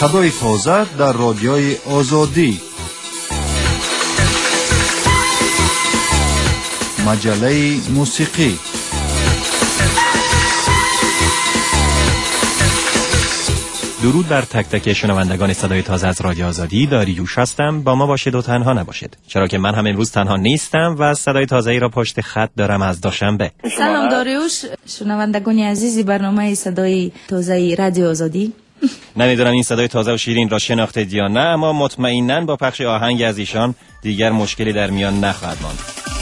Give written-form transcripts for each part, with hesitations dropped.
صدای تازه در رادیوی آزادی. مجله موسیقی. درود بر تک تک شنوندگان صدای تازه از رادیو آزادی. داریوش هستم. با ما باشید و تنها نباشید، چرا که من هم امروز تنها نیستم و صدای تازه ای را پشت خط دارم از دوشنبه. سلام داریوش، شنوندگان عزیزی برنامه صدای تازه رادیو آزادی. نمیدونم این صدای تازه و شیرین را شناختید یا نه، اما مطمئناً با پخش آهنگ از ایشان دیگر مشکلی در میان نخواهد ماند.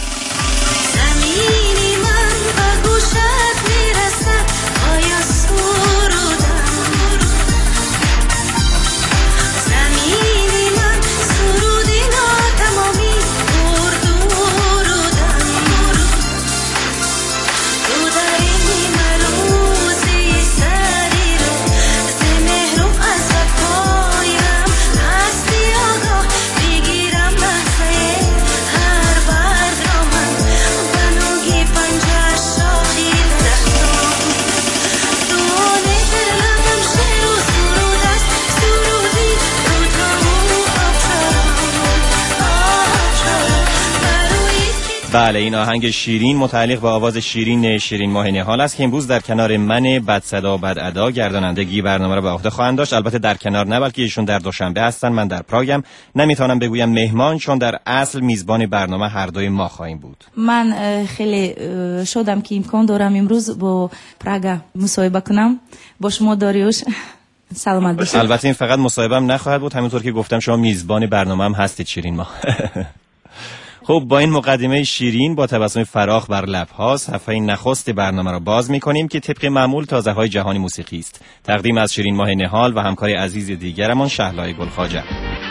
بله، این آهنگ شیرین متعلق به آواز شیرین ماه نهال است که امروز در کنار من بد صدا بد ادا گردانندگی برنامه را به عهده خواهند داشت. البته در کنار نه، بلکه ایشون در دوشنبه هستن، من در پراگم. نمیتونم بگویم مهمان، چون در اصل میزبان برنامه هر دوی ما خواهیم بود. من خیلی شدم که امکان دارم امروز با پراگ مصاحبه کنم با شما داریوش. سلامت باشید. البته این فقط مصاحبه‌ام نخواهد بود، همونطور که گفتم شما میزبان برنامه هم هستید شیرین ماه. خب با این مقدمه شیرین با تبسم فراخ بر لب‌ها صفحه نخست برنامه را باز می‌کنیم که طبق معمول تازه‌های جهانی موسیقی است. تقدیم از شیرین ماه نهال و همکار عزیز دیگرمان شهلای گلخواجه.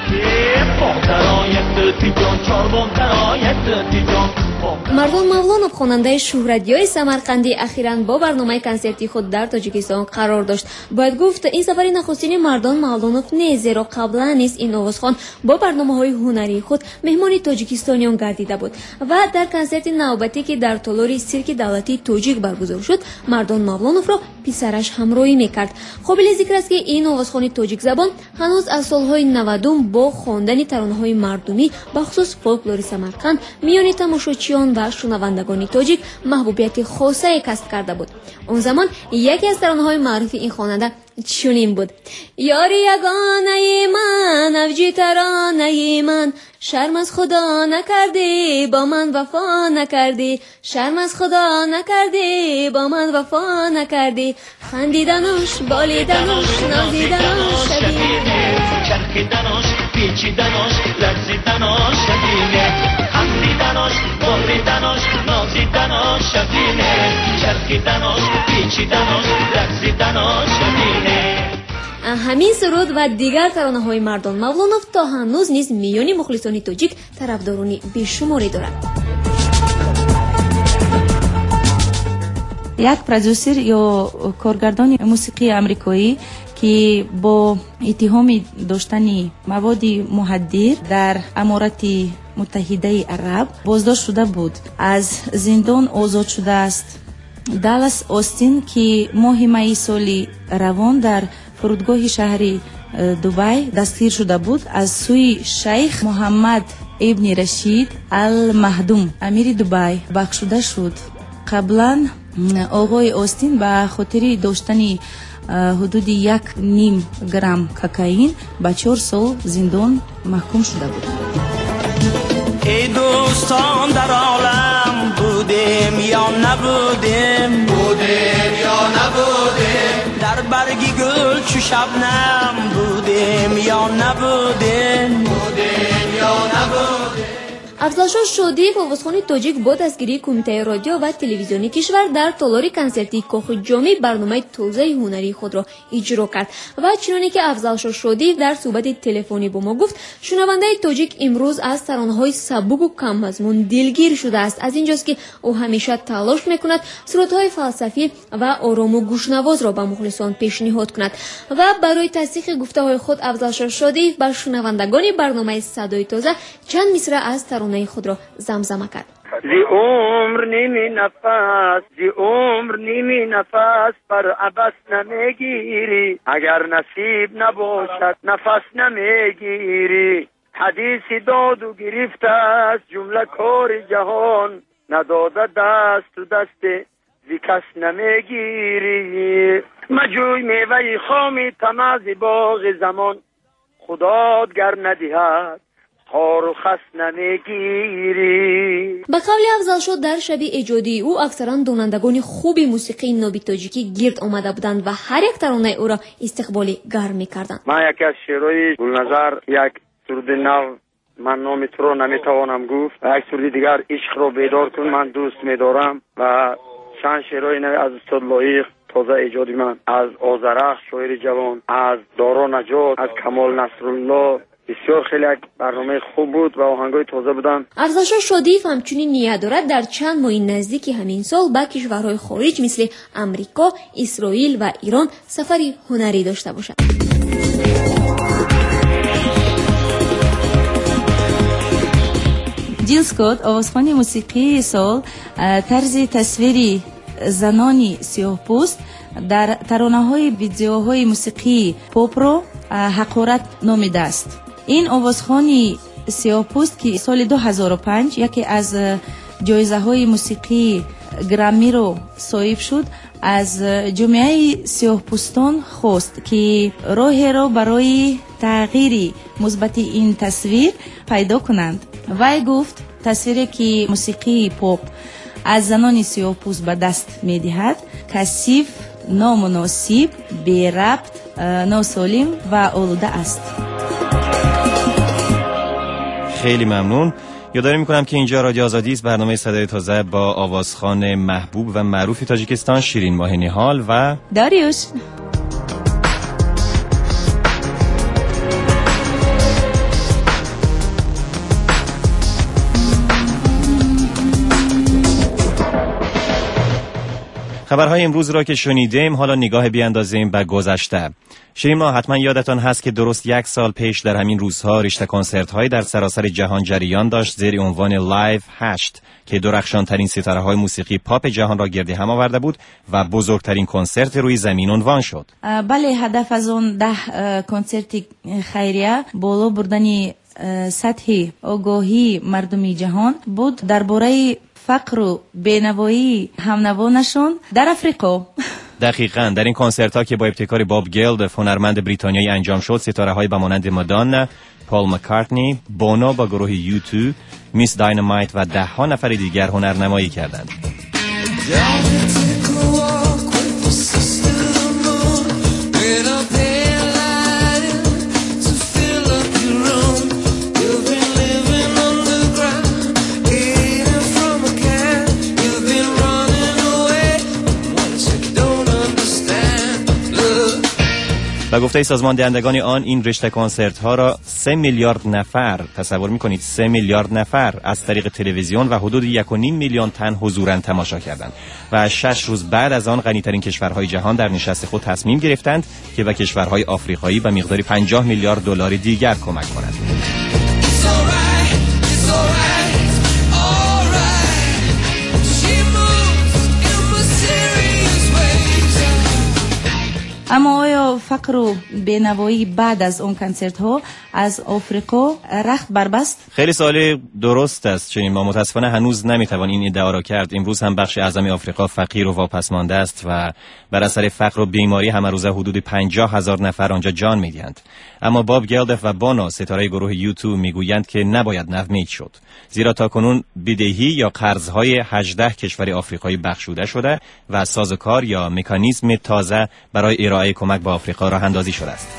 مردان مولانов خواننده شهرت‌یاب سمرقندی اخیراً با برنامه کنسرتی خود در تاجیکستان قرار داشت. باید گفت این سفر نخستین مردان مولانов نیست، زیرا قبلا نیز این آوازخوان با برنامه‌های هنری خود مهمان تاجیکستانیان گردیده بود و در کنسرت نوبتی که در تالار سیرک دولتی تاجیک برگزار شد، مردان مولانов را پسرش همراهی می‌کرد. قابل ذکر است که این آوازخوان تاجیک زبان هنوز از سال‌های 90 با خواندن ترانه‌های مردمی به خصوص فولکلور سمرقند میان تماشاچیان و شنوندگان تاجیک محبوبیت خاصی کسب کرده بود. اون زمان یکی از ترانه‌های معروف این خواننده چنین بود: یاری یگانه من، افجی ترانه من، شرم از خدا نکردی با من وفا نکردی، شرم از خدا نکردی با من وفا نکردی، خندیدنش بالیدنش نازیدنش شدیده، چرخیدنش پیچیدنش لرزیدنش شدیده، خندیدنش بالیدنش نازیدنش شدیده، چرخیدنش پیچیدنش لرزیدنش شدیده. همین سرود و دیگر ترانه‌های مردان مولانов تا هنوز نیز میان مخلصان تاجیک طرفدارانی بیشماری دارد. یک پرودوسر یا کارگردان موسیقی آمریکایی که با اتهام داشتن مواد مخدر در امارات متحده عرب بازداشت شده بود، از زندان آزاد شده است. دالاس آستین که ماه می سال روان در فرودگاه شهر دبی دستگیر شده بود، از سوی شیخ محمد ابن رشید المهدوم امیر دبی بخشوده شد. قبلا آقای آستین به خاطر داشتن حدود 1.5 گرم کوکائین به 4 سال زندان محکوم شده بود. ای دوستان در عالم بودیم یا نبودیم، بودیم یا نبودیم، در برگی گل چو شبنم بودیم یا نبودیم، بودیم یا نبودیم. افضلشاه شادیف آوازخوان تاجیک با دستگیری کمیته رادیو و تلویزیونی کشور در تالار کنسرتی کاخ جامی برنامه تازه هنری خود را اجرا کرد و چنانکه که افضلشاه شادیف در صحبت تلفنی با ما گفت، شنونده تاجیک امروز از ترانه‌های سبک و کم مضمون دلگیر شده است. از اینجاست که او همیشه تلاش میکند سرودهای فلسفی و آرام و گوشنواز را به مخلصان پیشنهاد کند و برای تصدیق گفته‌های خود افضلشاه شادیف بر شنوندگان برنامه صدای تازه چند مصرع از ترانه خود را زمزمه کرد. زی عمر نیمی نفس، زی عمر نیمی نفس بر عبس نمیگیری، اگر نصیب نباشد نفس نمیگیری. حدیثی داد و گرفت است جمله کار جهان، نداده دست و دست زی کس نمیگیری. مجوی میوه خامی تماز باغ زمان، خدا گر ندهد خار و خس نمیگیری. به قول افضل شد در شب ایجادی او اکثرا دونندگان خوبی موسیقی نوبی تاجیکی گرد آمده بودند و هر یک ترانه او را استقبالی گرم می‌کردند. من یکی از شعرهای گلنظر، یک سرود نو من نام تو را نمیتوانم گفت و یک سرود دیگر عشق را بیدار کن من دوست میدارم و چند شعرهای نو از استاد لایق تازه ایجادی من، از آذرخش شاعر جوان، از دارا نجات، از کمال نصرالله. بسیار خیلی یک برنامه خوب بود و آهنگای تازه بودن. افضل شادیف همچنین نیت دارد در چند ماه نزدیکی همین سال به کشورهای خارج مثل امریکا، اسرائیل و ایران سفری هنری داشته باشد. جیل اسکات، آوازخوان موسیقی سال، طرز تصویری زنانی سیاه‌پوست در ترانه‌های ویدیوهای موسیقی پاپ را حقارت نامیده است. این آوازخوانی سیاه‌پوست که سال 2005 یکی از جایزه‌های موسیقی گرامی رو صاحب شد، از جامعه سیاه‌پوستان خواست که راهی را برای تغییر مثبت این تصویر پیدا کنند. وی گفت تصویری که موسیقی پاپ از زنان سیاه‌پوست به دست می‌دهد کثیف، نامناسب، بی ربط، ناسالم و آلوده است. خیلی ممنون. یادآوری می‌کنم که اینجا رادیو آزادی است، برنامه صدای تازه با آوازخوان محبوب و معروف تاجیکستان شیرین ماه نهال و داریوش. خبرهای امروز را که شنیدیم، حالا نگاه بیاندازیم به گذشته. شیرین ما حتما یادتان هست که درست 1 سال پیش در همین روزها رشته کنسرت‌های در سراسر جهان جریان داشت زیر عنوان لایو 8 که درخشان‌ترین ستاره‌های موسیقی پاپ جهان را گرد هم آورده بود و بزرگترین کنسرت روی زمین عنوان شد. بله، هدف از آن 10 کنسرت خیریه بالا بردن سطح آگاهی مردم جهان بود درباره فقر و بینوایی همنوانشون در افریقا. دقیقاً در این کنسرت‌ها که با ابتکار باب گلدف هنرمند بریتانیایی انجام شد، ستاره‌های به مانند مادانا، پال مکارتنی، بونو با گروه U2، میس داینامایت و 10 نفر دیگر هنرنمایی کردند. و گفته سازمان دهندگان آن، این رشته کنسرت ها را 3 میلیارد نفر، تصور میکنید 3 میلیارد نفر از طریق تلویزیون و حدود 1.5 میلیون تن حضوراً تماشا کردند و 6 روز بعد از آن غنی‌ترین کشورهای جهان در نشست خود تصمیم گرفتند که به کشورهای آفریقایی به مقدار 50 میلیارد دلار دیگر کمک کنند. اما آیا فقر و بینوایی بعد از اون کنسرت ها از آفریقا رخت بربست؟ خیلی سوال درست است. چنین ما متاسفانه هنوز نمیتوان این ادعا را کرد. امروز هم بخش اعظم آفریقا فقیر و واپسمانده است و بر اثر فقر و بیماری همه روزه حدود 50,000 نفر آنجا جان میدهند. اما باب گلدف و بونو ستاره گروه U2 میگویند که نباید نومید شد، زیرا تاکنون بدهی یا قرضهای 18 کشور آفریقایی بخشوده شده و سازوکار یا مکانیزم تازه برای ارائه کمک به آفریقا راه اندازی شده است.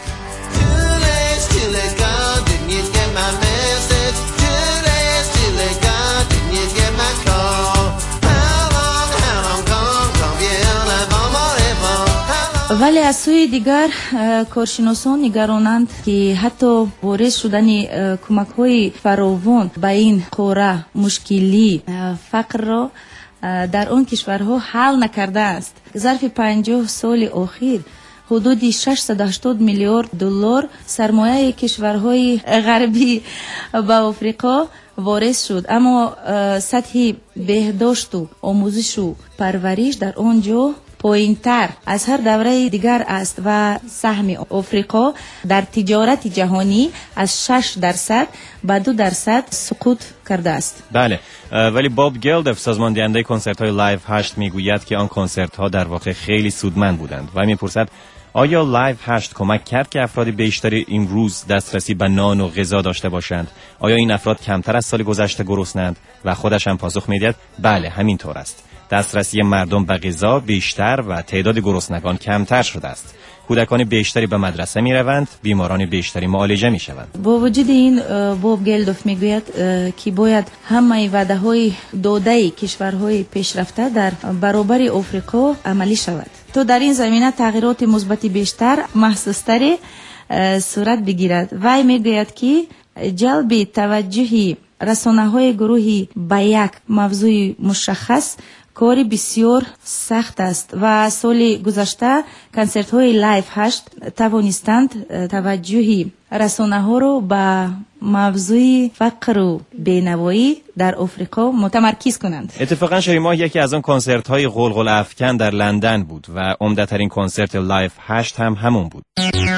ولی از سوی دیگر کارشناسان نگرانند که حتی وارد شدن کمک‌های فراوان به این قاره مشکلی فقر را در آن کشورها حل نکرده است. ظرف 50 سال اخیر حدود 680 میلیارد دلار سرمایه کشورهای غربی به آفریقا وارث شد، اما سطح بهداشت و آموزش و پرورش در آنجا پایین‌تر از هر دوره دیگر است و سهم آفریقا در تجارت جهانی از 6% به 2% سقوط کرده است. بله، ولی باب گلدف سازمان دهنده کنسرت‌های لایو 8 میگوید که آن کنسرت‌ها در واقع خیلی سودمند بودند و میپرسد آیا لایو 8 کمک کرد که افراد بیشتری امروز دسترسی به نان و غذا داشته باشند؟ آیا این افراد کمتر از سال گذشته گرسنه‌اند؟ و خودش هم پاسخ می‌دهد بله، همینطور است. دسترسی مردم به غذا بیشتر و تعداد گرسنگان کمتر شده است. کودکان بیشتری به مدرسه می‌روند، بیماران بیشتری معالجه می‌شوند. با وجود این باب گلدوف میگوید که باید همه وعده‌های داده کشورهای پیشرفته در برابر آفریقا عملی شود تا در این زمینه تغییرات مثبت بیشتر محسوس‌تر صورت بگیرد. وی میگوید که جلب توجه رسانه‌های گروهی به یک موضوع مشخص کاری بسیار سخت است و سال گذشته کنسرت های لایو 8 توانستند توجه رسانه ها رو به موضوع فقر و بینوایی در آفریقا متمرکز کنند. اتفاقا شهری ماه یکی از آن کنسرت های غلغل افکن در لندن بود و عمده‌ترین کنسرت لایو 8 هم همون بود.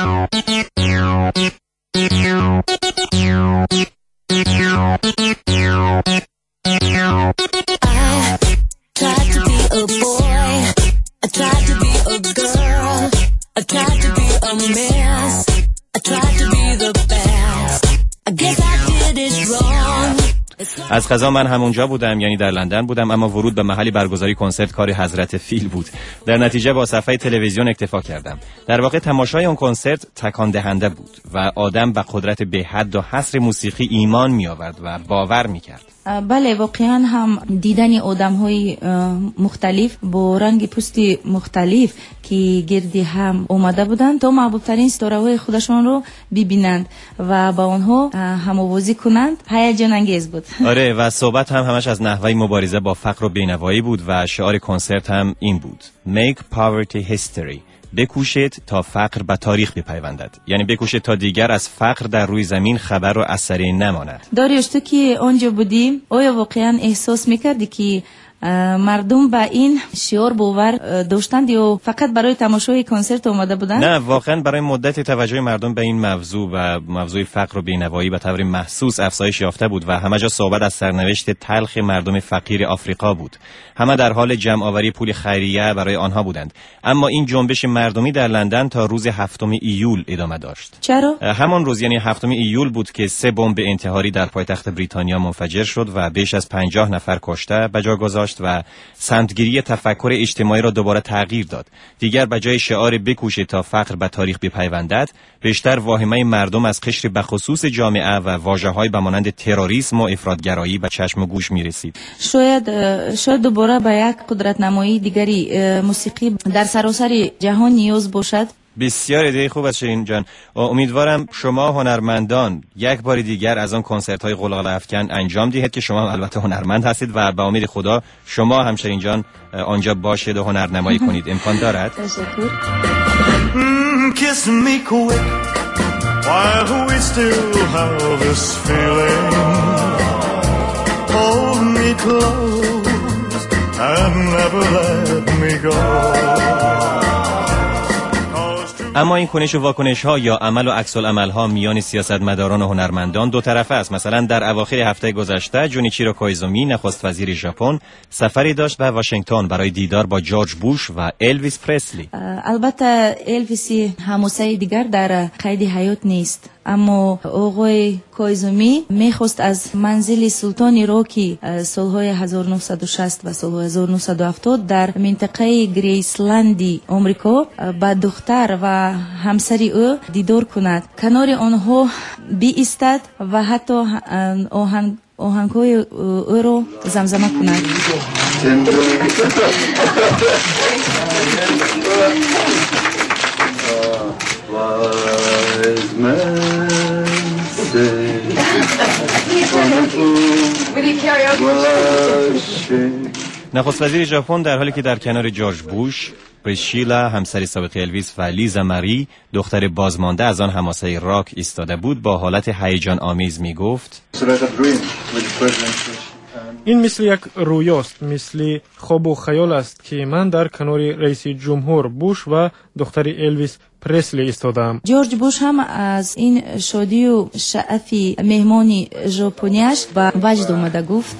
Tried to be a boy, I tried to be a girl, I tried to be a mess, I tried to be the best, I guess I did it wrong. از قضا من همونجا بودم، یعنی در لندن بودم، اما ورود به محلی برگزاری کنسرت کار حضرت فیل بود. در نتیجه با صفحه تلویزیون اکتفا کردم. در واقع تماشای اون کنسرت تکان دهنده بود و آدم به قدرت بی حد و حصر موسیقی ایمان می آورد و باور می کرد. بله، واقعا هم دیدن آدم‌های مختلف با رنگ پوست مختلف که گردی هم اومده بودند تا محبوب‌ترین ستاره‌های خودشون رو ببینند و با اونها هم‌آوازی کنند هیجان انگیز بود. آره، و صحبت هم همش از نحوه مبارزه با فقر و بینوایی بود و شعار کنسرت هم این بود: Make poverty history. بکوشید تا فقر به تاریخ بپیوندد، یعنی بکوشید تا دیگر از فقر در روی زمین خبر و اثری نماند. داریوش، تو که آنجا بودیم آیا واقعا احساس میکردی که مردم با این شعار باور داشتند یا فقط برای تماشای کنسرت اومده بودند؟ نه، واقعا برای مدت توجه مردم به این موضوع و موضوع فقر و بینوایی به طور محسوس افزایش یافته بود و همه جا صحبت از سرنوشت تلخ مردم فقیر آفریقا بود. همه در حال جمع آوری پول خیریه برای آنها بودند. اما این جنبش مردمی در لندن تا روز 7 ایول ادامه داشت. چرا؟ همان روز، یعنی 7 ایول بود که 3 بمب انتحاری در پایتخت بریتانیا منفجر شد و بیش از 50 نفر کشته به جا گذاشت و سمتگیری تفکر اجتماعی را دوباره تغییر داد. دیگر به جای شعار بکوشید تا فقر به تاریخ بپیوندد، بیشتر واهمه مردم از قشر بخصوص جامعه و واژه‌های به مانند تروریسم و افراطگرایی به چشم و گوش می‌رسید. شاید دوباره به یک قدرت‌نمایی دیگری موسیقی در سراسر جهان نیاز باشد. بسیار ایده خوب است شیرین جان. امیدوارم شما هنرمندان یک بار دیگر از آن کنسرت‌های غلغل افکن انجام دهید که شما البته هنرمند هستید و به امید خدا شما هم شیرین جان آنجا باشید و هنرنمایی کنید. امکان دارد؟ تشکر. Kiss me quick while we still have this feeling. Hold me close and never let me go. اما این کنش و واکنش ها یا عمل و عکس العمل ها میان سیاستمداران و هنرمندان دو طرفه است. مثلا در اواخر هفته گذشته جونیچیرو کویزومی نخست وزیر ژاپن سفری داشت به واشنگتن برای دیدار با جورج بوش و الویس پرسلی. البته الویس همسایه دیگر در قید حیات نیست، اما آقای کویزومی میخواست از منزل سلطانی را که سالهای 1960 و سالهای 1970 در منطقه گریسلندی آمریکا با دختر و همسری او دیدار کند، کنار آنها بایستد و حتی آهنگ‌های او را زمزمه کند. Wise men say, نخست وزیر ژاپن در حالی که در کنار جورج بوش پریشیلا همسر سابق الویس و لیزا ماری دختر بازمانده از آن حماسه راک ایستاده بود با حالت هیجان آمیز می گفت این مثل یک رویاست، مثل خواب و خیال است که من در کنار رئیس جمهور بوش و دختر الویس پرسلی ایستادم. جورج بوش هم از این شادی و شعفی مهمانی ژاپنیش به وجد اومده گفت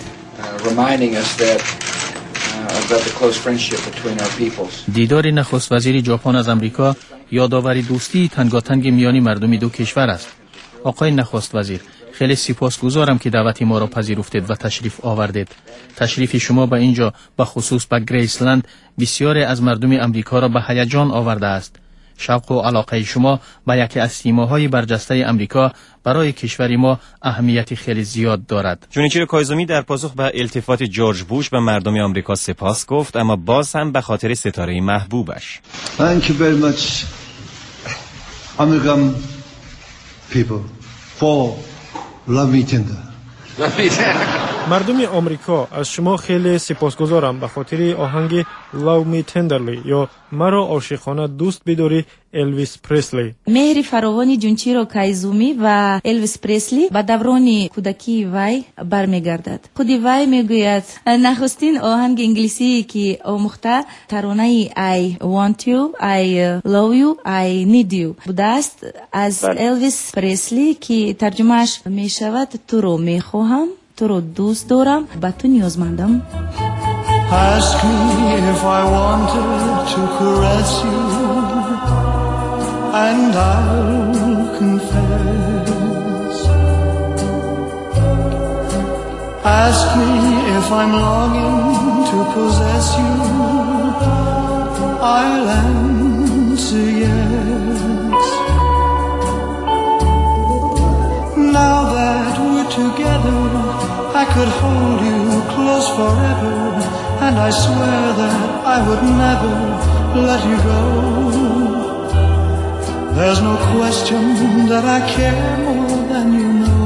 دیدار نخست وزیر ژاپن از امریکا یادآوری دوستی تنگاتنگ میان مردم دو کشور است. آقای نخست وزیر، خیلی سپاسگزارم که دعوت ما را پذیرفتید و تشریف آوردید. تشریف شما به اینجا به خصوص به گریسلند بسیاری از مردم امریکا را به هیجان آورده است. شوق و علاقه شما به یکی از سیماهای برجسته امریکا برای کشور ما اهمیت خیلی زیاد دارد. جونیچیرو کایزومی در پاسخ به التفات جورج بوش به مردم آمریکا سپاس گفت، اما باز هم به خاطر ستاره محبوبش. Thank you very much, American people, for love me tender. مردم آمریکا از شما خیلی سپاسگزارم به خاطر آهنگ Love Me Tenderly یا مرا عاشقانه دوست بداری الویس پرسلی. مهر فراوانی جونیچیرو کایزومی و الویس پرسلی به دوران کودکی وی برمیگردد. خودی وی میگوید نخستین آهنگ انگلیسی که آموخته ترانه I Want You, I Love You, I Need You بوده است از الویس پرسلی که ترجمهش می شود تو رو می خواهم، تو رو دوست دارم، به تو نیازمندم. Ask me if I wanted to caress you, and I'll confess. Ask me if I'm longing to possess you, I'll answer yes. Now that we're together, I could hold you close forever, and I swear that I would never let you go. There's no question that I care more than you know.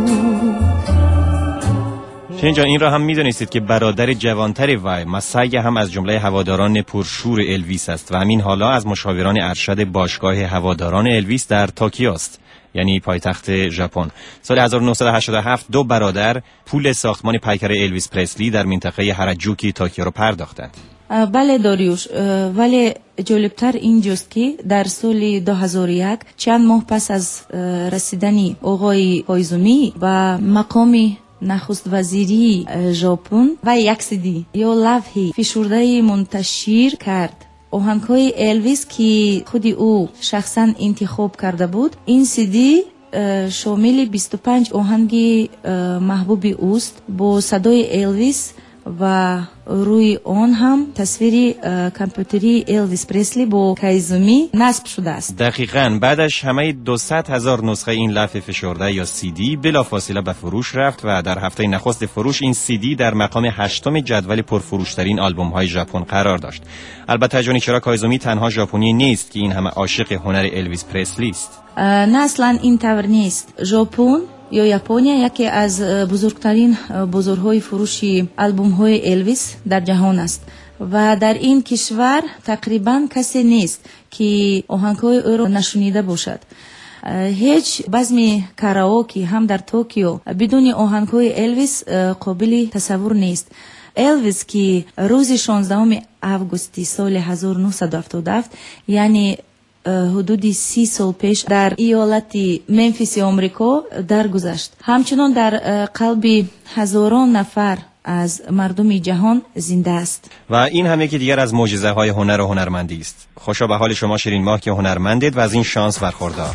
شیرین جان، این را هم می‌دانستید که برادر جوانتر وی مسای هم از جمله هواداران پرشور الویس است و همین حالا از مشاوران ارشد باشگاه هواداران الویس در توکیو است، یعنی پایتخت ژاپن. سال 1987 دو برادر پول ساختمان پیکر الویس پرسلی در منطقه هاراجوکی توکیو را پرداختند. بله داریوش، ولی جالبتر اینجاست که در سال 2001 چند ماه پس از رسیدن آقای کایزومی به مقام نخست وزیری ژاپن و یک سیدی یا لوحی فشرده منتشر کرد آهنگ‌های الویس که خود او شخصا انتخاب کرده بود. این سیدی شامل 25 آهنگ محبوب اوست با صدای الویس و روی آن هم تصویر کامپیوتری الویس پرسلی با کایزومی نصب شده است. دقیقاً بعدش همه 200,000 نسخه این لوح فشرده یا CD بلافاصله به فروش رفت و در هفته نخست فروش این CD در مقام 8م جدول پرفروشترین آلبوم‌های ژاپن قرار داشت. البته جونیچیرو کایزومی تنها ژاپنی نیست که این همه عاشق هنر الویس پرسلی است. نه اصلاً این طور نیست. ژاپن یا یاپونیا یکی از بزرگترین بازارهای فروش آلبوم‌های الویس در جهان است و در این کشور تقریباً کسی نیست که آهنگ‌های او را نشنیده باشد. هیچ بزم کاراوکه هم در توکیو بدون آهنگ‌های الویس قابل تصور نیست. الویس که روز 16 آگوست سال 1977 یعنی حدود 30 سال پیش در ایالت منفیس آمریکا درگذشت. همچنان در قلب هزاران نفر از مردم جهان زنده است. و این هم یکی دیگر از معجزه‌های هنر و هنرمندی است. خوشا به حال شما شیرین ماه که هنرمندید و از این شانس برخوردار.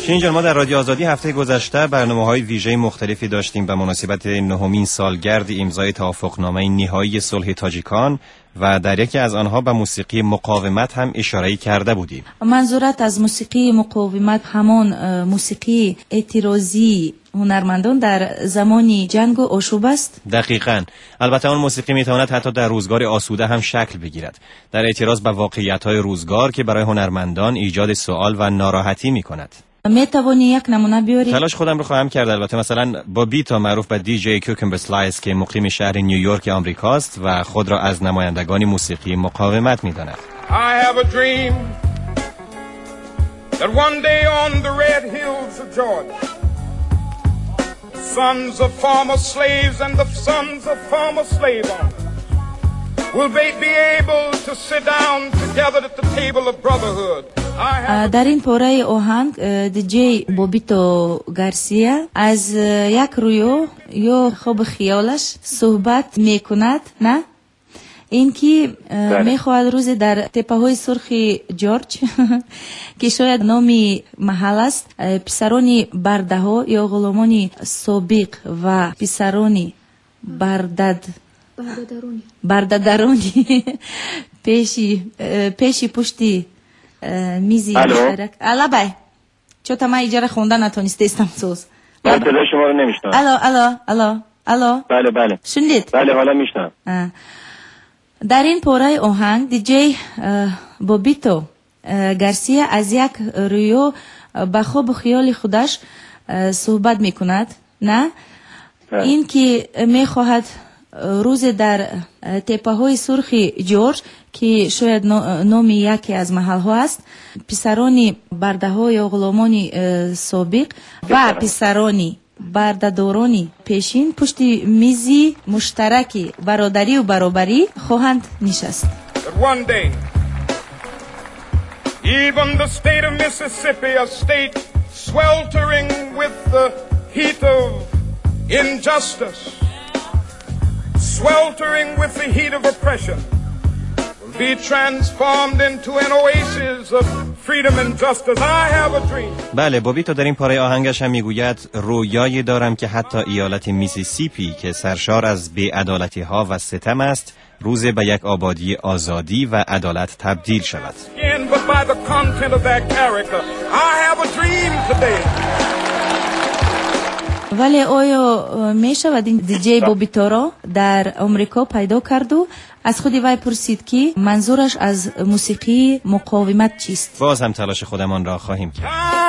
شیرین جان، ما در رادیو آزادی هفته گذشته برنامه‌های ویژه مختلفی داشتیم به مناسبت 9مین سالگرد امضای توافقنامه نهایی صلح تاجیکان و در یکی از آنها به موسیقی مقاومت هم اشاره کرده بودیم. منظورت از موسیقی مقاومت همان موسیقی اعتراضی هنرمندان در زمان جنگ و آشوب است؟ دقیقاً. البته آن موسیقی میتواند حتی در روزگار آسوده هم شکل بگیرد، در اعتراض به واقعیت‌های روزگار که برای هنرمندان ایجاد سوال و ناراحتی می‌کند. میتوانی یک نمونه بیاری؟ تلاش خودم رو خواهم کرد. البته مثلا بابیتو معروف به دیجی کوکومبر سلایس که مقیم شهر نیویورک آمریکاست و خود را از نمایندگان موسیقی مقاومت می‌داند. I have a dream that one day on the red hills of Georgia sons of former slaves and the sons of former slave owners will be able to sit down together at the table of brotherhood. در این پاره آهنگ دیجی بوبیتو گارسیا از یک رویو یا خواب خیالش صحبت میکند، نه؟ این که میخواهد روز در تپه های سرخ جورج که شاید نامی محل است، پسرانی برده ها یا غلامان سابق و پسرانی بردهدارانی پیشی پشتی میزی مشترک. الا بای چون تا من ایجاره خونده نتونسته استم سوز. من صدای شما رو نمیشنم. الو بله شنید؟ بله حالا میشنم. در این پاره آهنگ دیجی بوبیتو گارسیا از یک رویو به خواب خیال خودش صحبت میکند، نه؟ این که میخواهد روز در تپه های سرخ جورج که شاید نامی یکی از محل ها است، پسرانی برده ها یا غلامان سابق و پسرانی بردهدارانی پیشین پشت میزی مشترکی برادری و برابری خواهند نشست. One day, even the state of Mississippi, a state sweltering with the heat of injustice, sweltering with the heat of oppression, will be transformed into an oasis of freedom and justice. I have a dream. بله، بوبیتو در این پاره آهنگش هم میگوید رویایی دارم که حتی ایالت میسیسیپی که سرشار از بی‌عدالتی ها و ستم است، روز به یک آبادی آزادی و عدالت تبدیل شود. ولی آیا می شود این دیجی بوبیتو را در آمریکا پیدا کرد و از خودی وی پرسید که منظورش از موسیقی مقاومت چیست؟ باز هم تلاش خودمان را خواهیم کرد.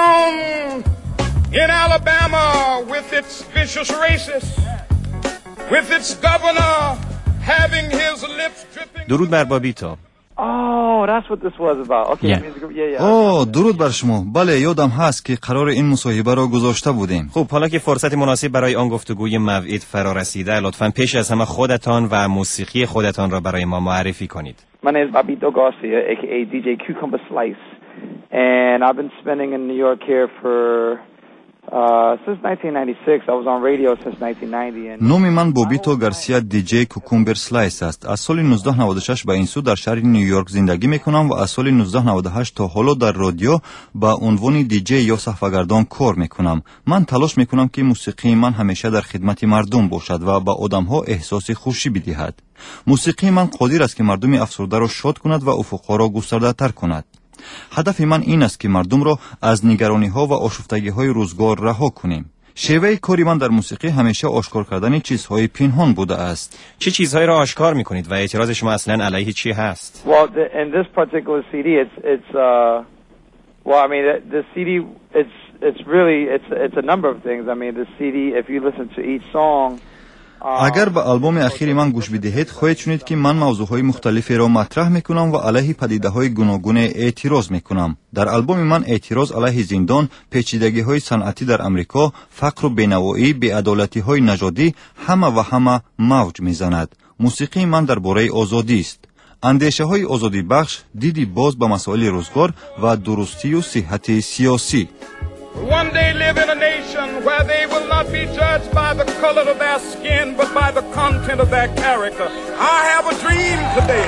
In Alabama with its vicious racists, with its governor having his lips dripping. درود بر بابیتو. Oh, that's what this was about. Okay, yeah. درود بر شما. بله، یادم هست که قرار این مصاحبه را گذاشته بودیم. خب حالا که فرصت مناسب برای آن گفتگوی موعود فرا رسیده، لطفاً پیش از همه خودتان و موسیقی خودتان را برای ما معرفی کنید. My name is Bobito Garcia, aka DJ Cucumber Slice, and I've been spending in New York here for since 1996. I was on radio since 1990. نام من بوبیتو گارسیا دیجی کوکومبر سلایس است. از سال 1996 به این سو در شهر نیویورک زندگی میکنم و از سال 1998 تا حالا در رادیو با عنوان دیجی یا صحفه‌گردان کار میکنم. من تلاش میکنم که موسیقی من همیشه در خدمت مردم باشد و به آدمها احساس خوشی بدهد. موسیقی من قادر است که مردم افسرده را شاد کند و افقها را گسترده تر کند. هدف من این است که مردم را از نگرانی ها و آشفتگی های روزگار رها کنیم. شیوه کاری من در موسیقی همیشه آشکار کردن چیزهای پنهان بوده است. چه چیزهایی را آشکار میکنید و اعتراض شما اصلا علیه چی هست؟ Well, in this particular CD, well, I mean, the CD, it's a number of things. I mean, the CD, if you listen to each song. اگر به آلبوم اخیر من گوش بدهید خواهید شنید که من موضوعهای مختلفی را مطرح میکنم و علیه پدیده‌های گوناگون اعتراض میکنم. در آلبوم من اعتراض علیه زندان، پیچیدگی‌های صنعتی در امریکا، فقر و بی‌نوایی، بی‌عدالتی‌های نژادی همه موج میزند. موسیقی من درباره آزادی است. اندیشه‌های آزادی بخش، دیدی باز به مسائل روزگار و درستی و صحت سیاسی. One day live in a nation where they will not be judged by the color of their skin, but by the content of their character. I have a dream today.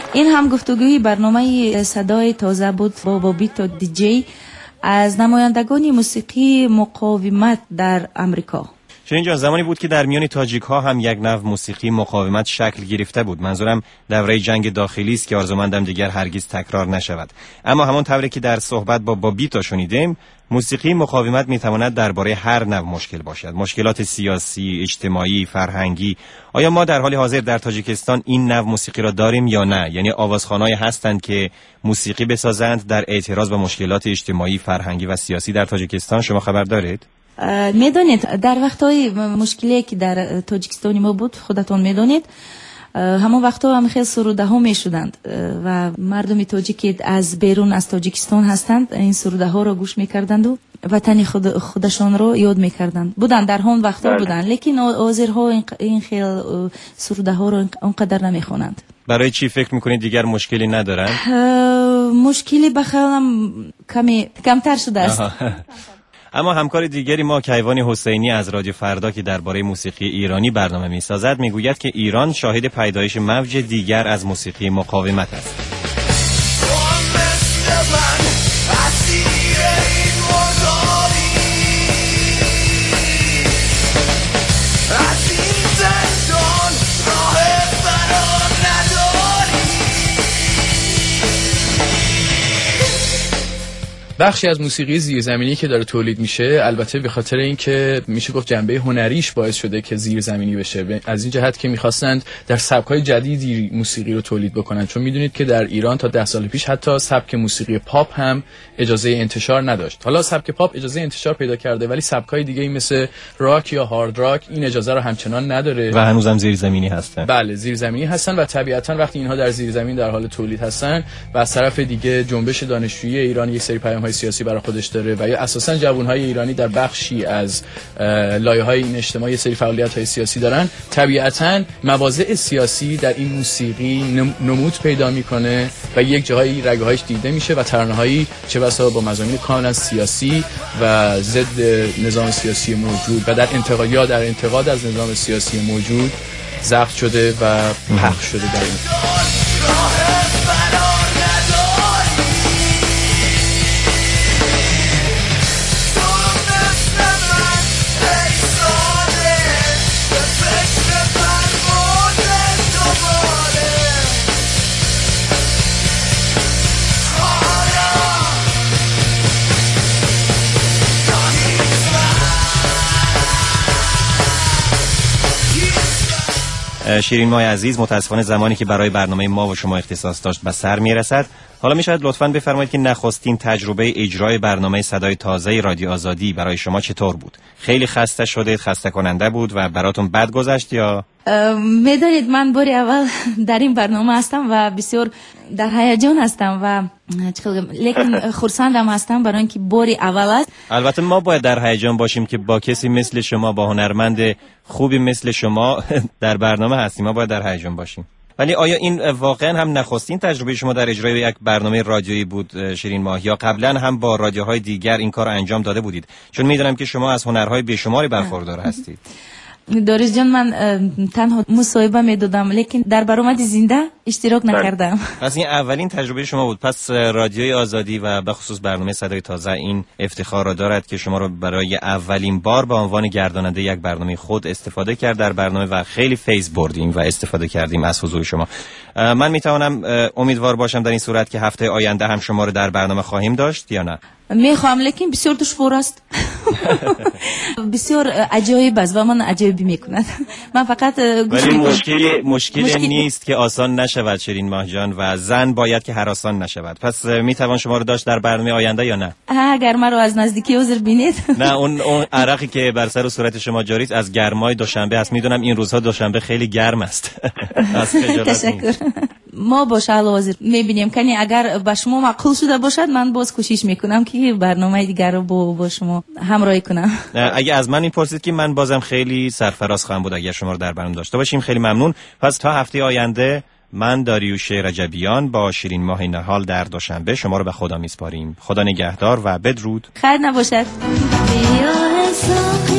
این هم گفتگوی برنامه صدای تازه بود با بابیتو دیجی از نمایندگان موسیقی مقاومت در امریکا. شیرین جان، زمانی بود که در میان تاجیک ها هم یک نوع موسیقی مقاومت شکل گرفته بود. منظورم دوره جنگ داخلی است که آرزومندم دیگر هرگز تکرار نشود. اما همان طوری که در صحبت با بابیتا شنیدیم، موسیقی مقاومت میتواند درباره هر نوع مشکل باشد. مشکلات سیاسی، اجتماعی، فرهنگی. آیا ما در حال حاضر در تاجیکستان این نوع موسیقی را داریم یا نه؟ یعنی آوازخوان‌هایی هستند که موسیقی بسازند در اعتراض به مشکلات اجتماعی، فرهنگی و سیاسی در تاجیکستان؟ شما خبر دارید؟ میدونید در وقتهای مشکلی که در تاجیکستان ما بود، خودتون میدونید همون وقتا هم خیلی سروده ها می شدند و مردم تاجیک از بیرون از تاجیکستان هستند این سروده ها رو گوش می کردند و وطن خودشان رو یاد می کردند. بودن در همون وقتا بودن، لیکن آذرها این خیلی سروده ها رو اونقدر نمی خوانند. برای چی فکر میکنید دیگر مشکلی ندارن؟ مشکلی بخیرم کمتر شده است. اما همکار دیگری ما کیوان حسینی از رادیو فردا که درباره موسیقی ایرانی برنامه می‌سازد میگوید که ایران شاهد پیدایش موج دیگر از موسیقی مقاومت است. بخشی از موسیقی زیرزمینی که داره تولید میشه، البته به خاطر اینکه میشه گفت جنبه هنریش باعث شده که زیرزمینی بشه، از این جهت که میخواستند در سبک‌های جدیدی موسیقی رو تولید بکنن، چون میدونید که در ایران تا 10 سال پیش حتی سبک موسیقی پاپ هم اجازه انتشار نداشت. حالا سبک پاپ اجازه انتشار پیدا کرده، ولی سبک‌های دیگه‌ای مثل راک یا هارد راک این اجازه رو همچنان نداره و هنوزم زیرزمینی هستن. بله، زیرزمینی هستن و طبیعتاً وقتی اینها در زیرزمین در حال تولید هستن و از طرف دیگه جنبش دانشجویی ایران یک سری پیام‌های سیاسی برای خودش داره و یا اساساً جوان‌های ایرانی در بخشی از لایه‌های این اجتماع یک سری فعالیت‌های سیاسی دارن، طبیعتاً مواضع سیاسی در این موسیقی نمود پیدا می‌کنه و یک جاهایی رگه‌هاش دیده میشه و ترانه‌هایی چه بسا با مضامین کاملاً سیاسی و ضد نظام سیاسی موجود و در انتقاد از نظام سیاسی موجود ضبط شده و پخش شده در این. شیرین ماه عزیز، متاسفانه زمانی که برای برنامه ما و شما اختصاص داشت به سر میرسد. حالا میشود لطفاً بفرمایید که نخستین تجربه اجرای برنامه صدای تازه رادیو آزادی برای شما چطور بود؟ خیلی خسته شده، خسته کننده بود و براتون بد گذشت یا؟ میدانید من باری اول در این برنامه هستم و بسیار در هیجان هستم و لیکن خرسندم هستم برای اینکه باری اول است. البته ما باید در هیجان باشیم که با کسی مثل شما، با هنرمند خوبی مثل شما در برنامه هستیم. ما باید در هیجان باشیم. ولی آیا این واقعا هم نخستین تجربه شما در اجرای یک برنامه رادیویی بود شیرین ماه، یا قبلا هم با رادیوهای دیگر این کار انجام داده بودید؟ چون میدونم که شما از هنرهای بیشماری برخوردار هستید. داریش جان، من تنها مصاحبه میدادم لیکن در برآمد زنده اشتراک نکردم. پس این اولین تجربه شما بود. پس رادیوی آزادی و به خصوص برنامه صدای تازه این افتخار را دارد که شما رو برای اولین بار به عنوان گرداننده یک برنامه خود استفاده کرد در برنامه و خیلی فیض بردیم و استفاده کردیم از حضور شما. من میتوانم امیدوار باشم در این صورت که هفته آینده هم شما رو در برنامه خواهیم داشت یا نه؟ میخوام، لیکن بسیار دشوار است. بسیار عجایب است و من عجایبی میکند. من فقط ولی مشکلی نیست که آسان نشود شیرین ماه جان و زن باید که هراسان نشود. پس میتوان شما رو داشت در برنامه آینده یا نه؟ اگر من رو از نزدیکی عذر بینید. نه، اون عرقی که بر سر و صورت شما جاری است از گرمای دوشنبه است. میدونم این روزها دوشنبه خیلی گرم است. تشکر. ما با شعل حاضر میبینیم کنی اگر با شما معقول شده باشد من باز کوشش میکنم که برنامه دیگر رو با شما همراهی کنم. اگه از من میپرسید که من بازم خیلی سرفراز خواهم بود اگر شما رو در برنامه داشته باشیم. خیلی ممنون. پس تا هفته آینده من داریوش رجبیان با شیرین ماه نهال در دوشنبه شما رو به خدا میسپاریم. خدا نگهدار و بدرود. خیر نباشد.